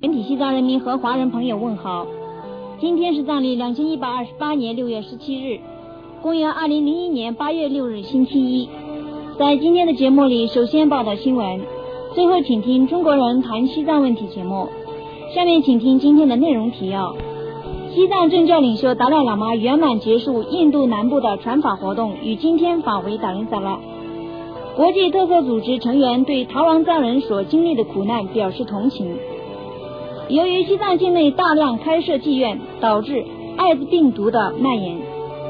全体西藏人民和华人朋友问好。今天是藏历2128年6月17日，公元2001年8月6日星期一。在今天的节目里，首先报道新闻，最后请听中国人谈西藏问题节目。下面请听今天的内容提要。西藏政教领袖达赖喇嘛圆满结束印度南部的传法活动，于今天返回达仁萨拉。国际特色组织成员对逃亡藏人所经历的苦难表示同情。由于西藏境内大量开设妓院，导致艾滋病毒的蔓延。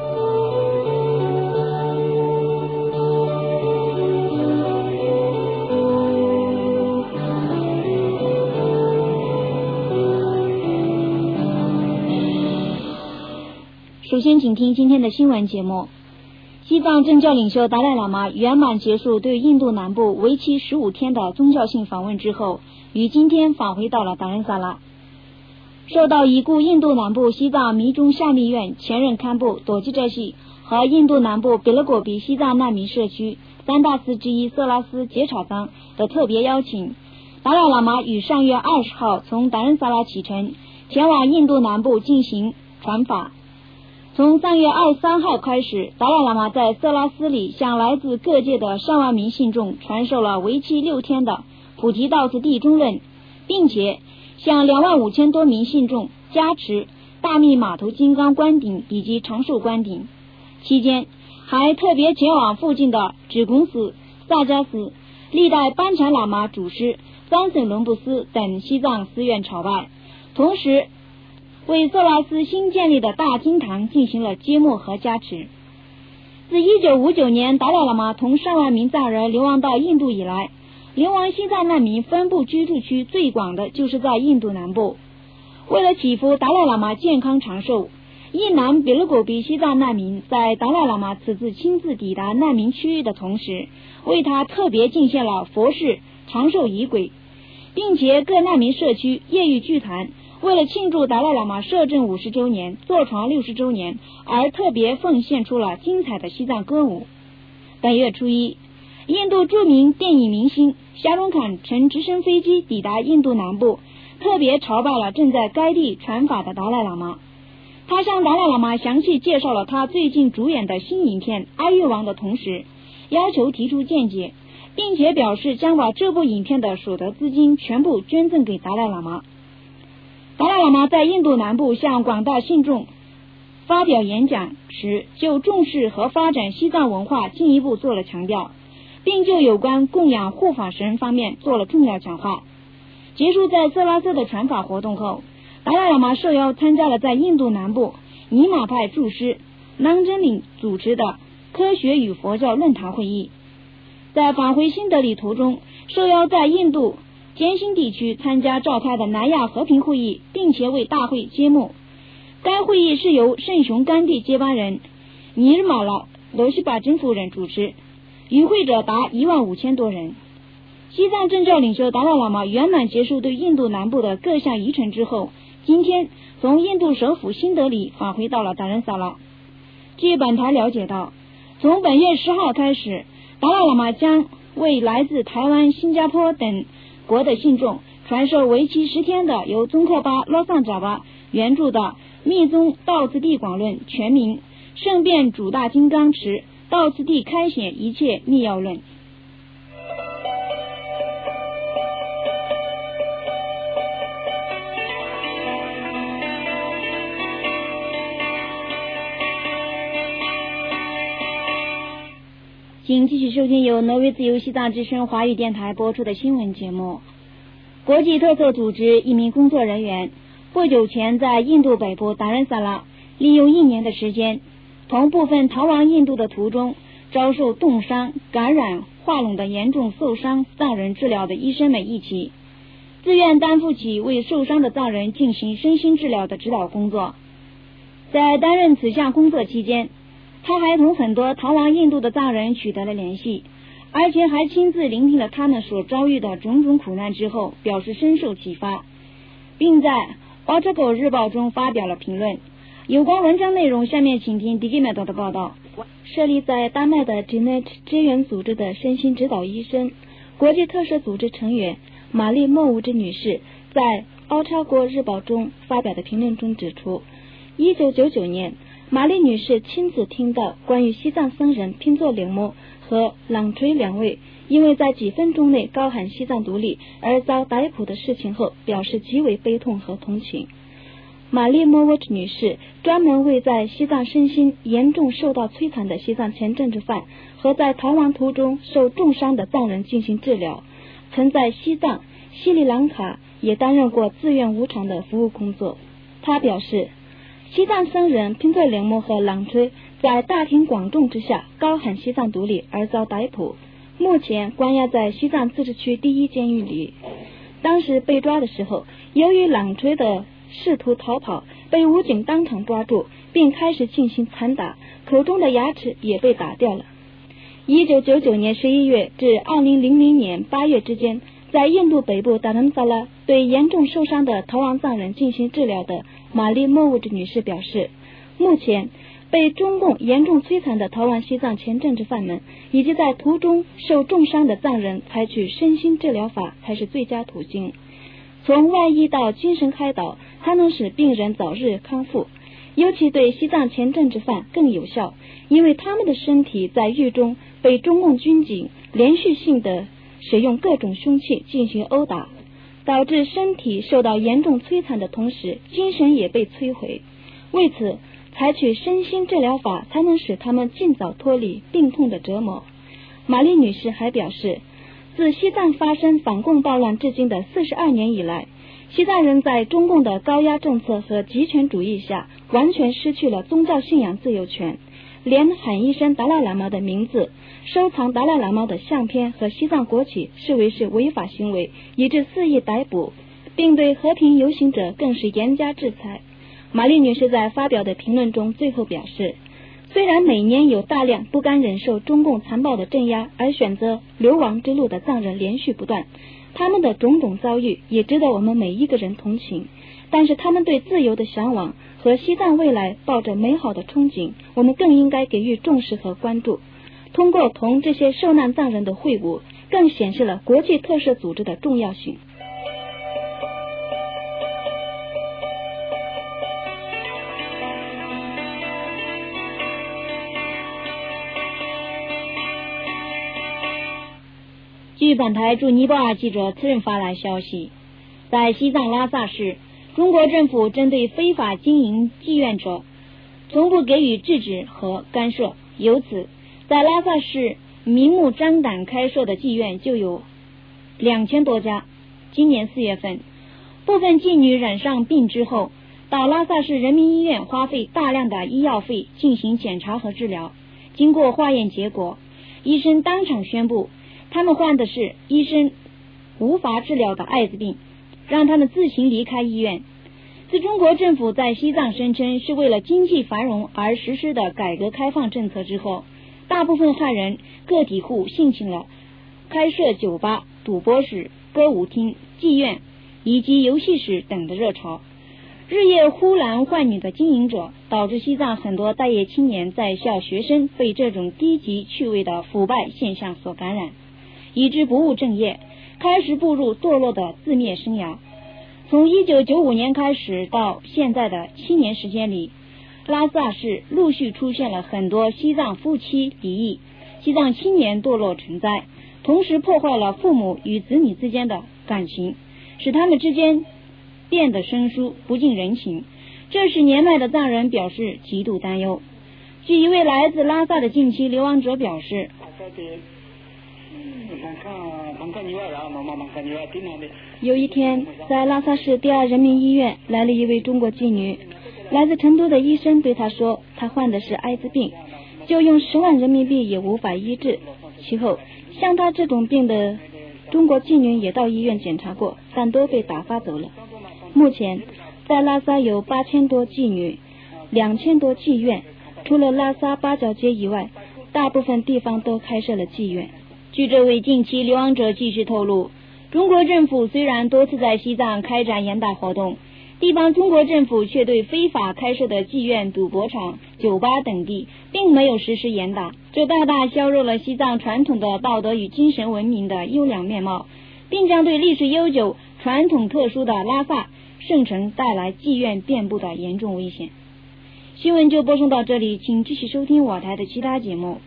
首先请听今天的新闻节目。西藏政教领袖达赖喇嘛圆满结束对印度南部为期15天的宗教性访问之后，于今天返回到了达仁萨拉。受到已故印度南部西藏密宗夏密院前任堪布朵基扎西和印度南部比勒果比西藏难民社区三大司之一色拉斯杰查藏的特别邀请，达赖喇嘛于上月20号从达仁萨拉启程，前往印度南部进行传法。从3月23号开始，达赖喇嘛在色拉斯里向来自各界的上万名信众传授了为期6天的菩提道次第中论，并且向25000多名信众加持大密码头金刚观顶以及长寿观顶。期间还特别前往附近的只公寺、萨迦寺、历代班禅喇嘛主师、三省伦布斯等西藏寺院朝拜，同时为色拉斯新建立的大经堂进行了揭幕和加持。自1959年达赖喇嘛同上万名藏人流亡到印度以来，流亡西藏难民分布居住区最广的就是在印度南部。为了祈福达赖喇嘛健康长寿，印南比勒果比西藏难民在达赖喇嘛此次亲自抵达难民区域的同时，为他特别进献了佛事、长寿仪轨，并且各难民社区业余剧团为了庆祝达赖喇嘛摄政50周年、坐床60周年而特别奉献出了精彩的西藏歌舞。本月初一，印度著名电影明星夏隆坎乘直升飞机抵达印度南部，特别朝拜了正在该地传法的达赖喇嘛。他向达赖喇嘛详细介绍了他最近主演的新影片《哀乐王》的同时，要求提出见解，并且表示将把这部影片的所得资金全部捐赠给达赖喇嘛。达赖喇嘛在印度南部向广大信众发表演讲时，就重视和发展西藏文化进一步做了强调，并就有关供养护法神方面做了重要讲话。结束在色拉斯的传法活动后，达赖喇嘛受邀参加了在印度南部尼玛派住师囊真岭主持的科学与佛教论坛会议。在返回新德里途中，受邀在印度艰辛地区参加召开的南亚和平会议，并且为大会揭幕。该会议是由圣雄甘地接班人尼日马拉罗西巴真夫人主持，与会者达15000多人。西藏政教领袖达赖喇嘛圆满结束对印度南部的各项仪程之后，今天从印度首府新德里返回到了达仁萨拉。据本台了解到，从本月10号开始，达赖喇嘛将为来自台湾、新加坡等国的信众传授为期10天的由宗喀巴洛桑扎巴原著的密宗道次第广论全名圣变主大金刚持道次第开显一切密要论。请继续收听由挪威自由西藏之声华语电台播出的新闻节目。国际特色组织一名工作人员不久前在印度北部达仁萨拉利用1年的时间，同部分逃亡印度的途中遭受冻伤、感染、化脓的严重受伤藏人治疗的医生们一起，自愿担负起为受伤的藏人进行身心治疗的指导工作。在担任此项工作期间，他还同很多逃亡印度的藏人取得了联系，而且还亲自聆听了他们所遭遇的种种苦难之后，表示深受启发，并在《奥特狗日报》中发表了评论。有关文章内容，下面请听 Digimedo 的报道。设立在丹麦的 Genet 支援组织的身心指导医生、国际特赦组织成员玛丽莫乌兹女士，在 《奥差国日报》中发表的评论中指出，1999年，玛丽女士亲自听到关于西藏僧人拼作铃木和朗垂两位因为在几分钟内高喊西藏独立而遭逮捕的事情后，表示极为悲痛和同情。玛丽莫沃特女士专门为在西藏身心严重受到摧残的西藏前政治犯和在逃亡途中受重伤的藏人进行治疗，曾在西藏、斯里兰卡也担任过自愿无偿的服务工作。她表示，西藏僧人拼作铃木和朗垂在大庭广众之下高喊西藏独立而遭逮捕，目前关押在西藏自治区第一监狱里。当时被抓的时候，由于朗垂的试图逃跑，被武警当场抓住，并开始进行残打，口中的牙齿也被打掉了。1999年11月至2000年8月之间，在印度北部达兰萨拉对严重受伤的逃亡藏人进行治疗的玛丽莫沃特女士表示，目前被中共严重摧残的逃亡西藏前政治犯们以及在途中受重伤的藏人采取身心治疗法才是最佳途径。从外医到精神开导，它能使病人早日康复，尤其对西藏前政治犯更有效，因为他们的身体在狱中被中共军警连续性的使用各种凶器进行殴打，导致身体受到严重摧残的同时，精神也被摧毁。为此，采取身心治疗法才能使他们尽早脱离病痛的折磨。玛丽女士还表示，自西藏发生反共暴乱至今的42年以来，西藏人在中共的高压政策和极权主义下完全失去了宗教信仰自由权，连喊一声达赖喇嘛的名字、收藏达赖喇嘛的相片和西藏国旗视为是违法行为，以致肆意逮捕，并对和平游行者更是严加制裁。玛丽女士在发表的评论中最后表示，虽然每年有大量不甘忍受中共残暴的镇压而选择流亡之路的藏人连续不断，他们的种种遭遇也值得我们每一个人同情，但是他们对自由的向往和西藏未来抱着美好的憧憬，我们更应该给予重视和关注。通过同这些受难藏人的会晤，更显示了国际特赦组织的重要性。据本台驻尼泊尔记者次日发来消息，在西藏拉萨市，中国政府针对非法经营妓院者从不给予制止和干涉，由此在拉萨市明目张胆开设的妓院就有2000多家。今年4月份，部分妓女染上病之后，到拉萨市人民医院花费大量的医药费进行检查和治疗，经过化验结果，医生当场宣布他们患的是医生无法治疗的艾滋病，让他们自行离开医院。自中国政府在西藏声称是为了经济繁荣而实施的改革开放政策之后，大部分汉人个体户兴起了开设酒吧、赌博室、歌舞厅、妓院以及游戏室等的热潮，日夜呼男唤女的经营者，导致西藏很多待业青年、在校学生被这种低级趣味的腐败现象所感染，以致不务正业，开始步入堕落的自灭生涯。从1995年开始到现在的7年时间里，拉萨市陆续出现了很多西藏夫妻离异、西藏青年堕落成灾，同时破坏了父母与子女之间的感情，使他们之间变得生疏不近人情，这使年迈的藏人表示极度担忧。据一位来自拉萨的近期流亡者表示，有一天在拉萨市第2人民医院来了一位中国妓女，来自成都的医生对她说，她患的是艾滋病，就用10万人民币也无法医治。其后像她这种病的中国妓女也到医院检查过，但都被打发走了。目前在拉萨有8000多妓女，2000多妓院，除了拉萨八角街以外，大部分地方都开设了妓院。据这位近期流亡者继续透露，中国政府虽然多次在西藏开展严打活动，地方中国政府却对非法开设的妓院、赌博场、酒吧等地并没有实施严打，这大大削弱了西藏传统的道德与精神文明的优良面貌，并将对历史悠久、传统特殊的拉萨圣城带来妓院遍布的严重危险。新闻就播送到这里，请继续收听我台的其他节目。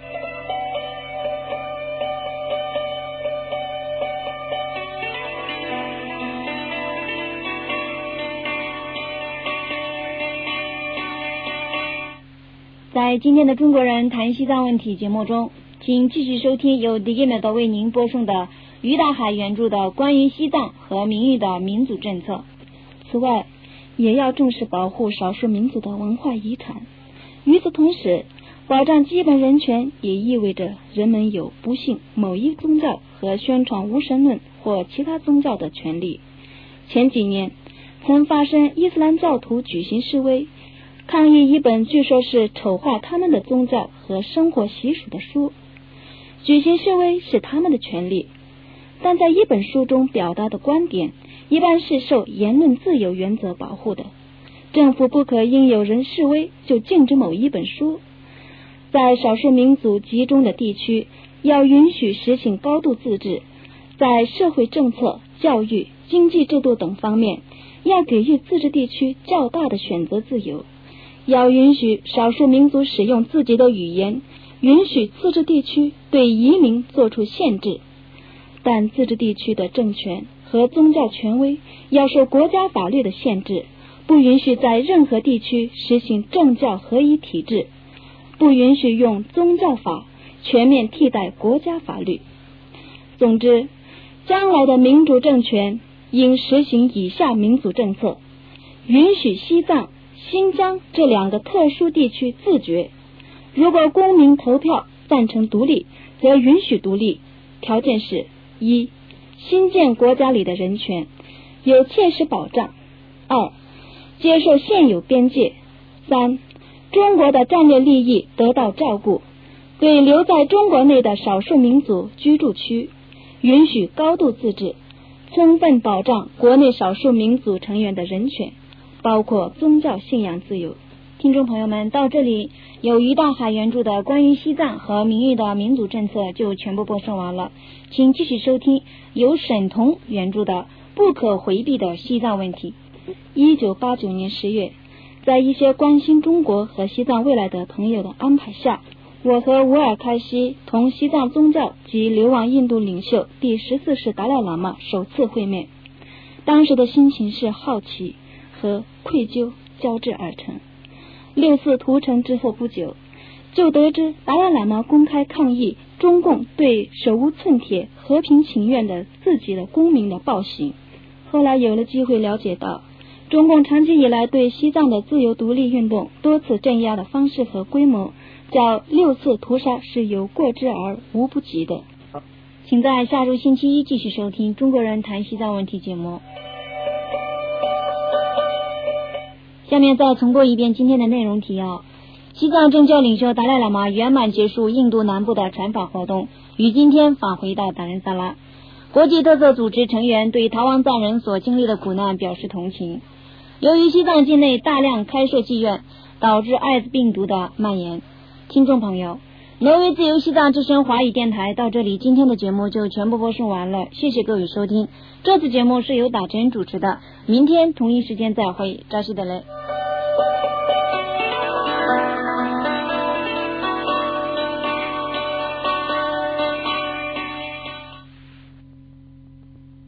在今天的中国人谈西藏问题节目中，请继续收听由迪吉美德为您播送的于大海原著的关于西藏和民域的民族政策。此外，也要重视保护少数民族的文化遗产。与此同时，保障基本人权也意味着人们有不信某一宗教和宣传无神论或其他宗教的权利。前几年曾发生伊斯兰教徒举行示威，抗议一本据说是丑化他们的宗教和生活习俗的书。举行示威是他们的权利，但在一本书中表达的观点一般是受言论自由原则保护的。政府不可因有人示威就禁止某一本书。在少数民族集中的地区，要允许实行高度自治。在社会政策、教育、经济制度等方面，要给予自治地区较大的选择自由。要允许少数民族使用自己的语言，允许自治地区对移民做出限制，但自治地区的政权和宗教权威要受国家法律的限制，不允许在任何地区实行政教合一体制，不允许用宗教法全面替代国家法律。总之，将来的民主政权应实行以下民族政策：允许西藏、新疆这两个特殊地区自决。如果公民投票赞成独立，则允许独立，条件是：一、新建国家里的人权有切实保障；二、接受现有边界；三、中国的战略利益得到照顾；对留在中国内的少数民族居住区允许高度自治，充分保障国内少数民族成员的人权，包括宗教信仰自由。听众朋友们，到这里有于大海原著的关于西藏和民域的民族政策就全部播送完了，请继续收听由沈彤原著的不可回避的西藏问题。1989年10月，在一些关心中国和西藏未来的朋友的安排下，我和乌尔开西同西藏宗教及流亡印度领袖第14世达赖喇嘛首次会面。当时的心情是好奇和愧疚交织而成。6次屠城之后不久，就得知达赖喇嘛公开抗议中共对手无寸铁、和平请愿的自己的公民的暴行。后来有了机会了解到，中共长期以来对西藏的自由独立运动多次镇压的方式和规模，叫6次屠杀是有过之而无不及的。请在下周星期一继续收听中国人谈西藏问题节目。下面再重播一遍今天的内容提要。西藏政教领袖达赖喇嘛圆满结束印度南部的传法活动，于今天返回到达仁萨拉。国际特色组织成员对逃亡藏人所经历的苦难表示同情。由于西藏境内大量开设妓院，导致艾滋病毒的蔓延。听众朋友，挪威自由西藏之声华语电台到这里，今天的节目就全部播送完了，谢谢各位收听。这次节目是由打针主持的，明天同一时间再会，扎西德勒。